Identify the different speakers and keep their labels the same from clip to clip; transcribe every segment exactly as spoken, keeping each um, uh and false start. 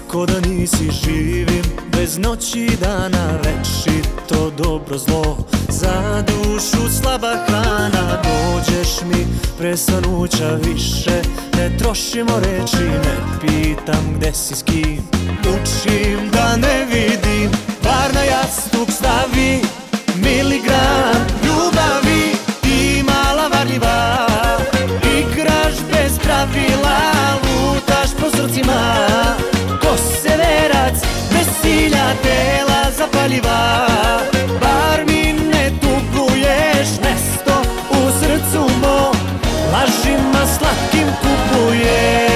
Speaker 1: ko da nisi živim, bez noći i dana, večito dobro zlo, za dušu slaba hrana. Dođeš mi pre svanuća više, ne trošimo reči, ne pitam gde si s kim. Učim da ne vidim, bar na jastuk stavi miligram ljubavi i mala varljiva. Igraš bez pravila, lutaš po srcima, ko severac bez cilja, tela zapaljiva. Bar mi ne tuguješ, mesto u srcu mo, lažima slatkim kupuješ.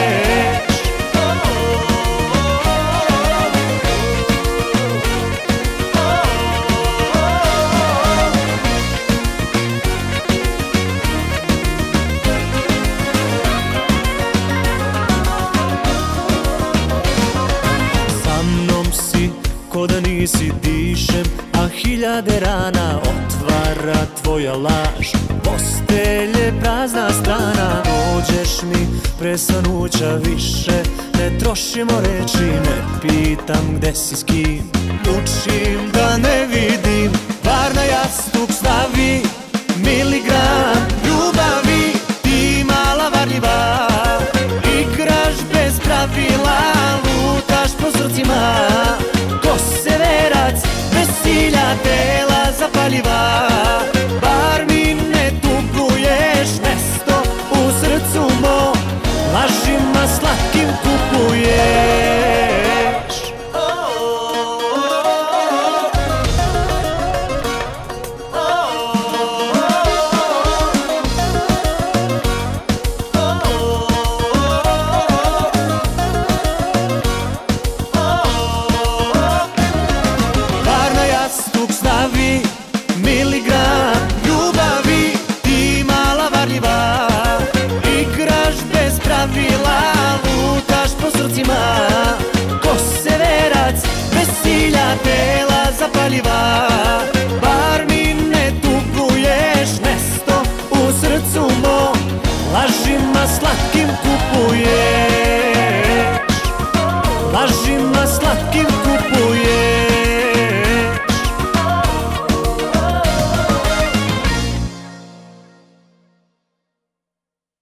Speaker 1: Ko da nisi dišem, a hiljade rana otvara tvoja laž. Postelje prazna strana, dođeš mi pre svanuća više, ne trošimo reči, ne pitam gde si s kim. Učim da ne vidim, bar na jastuk stavi miligram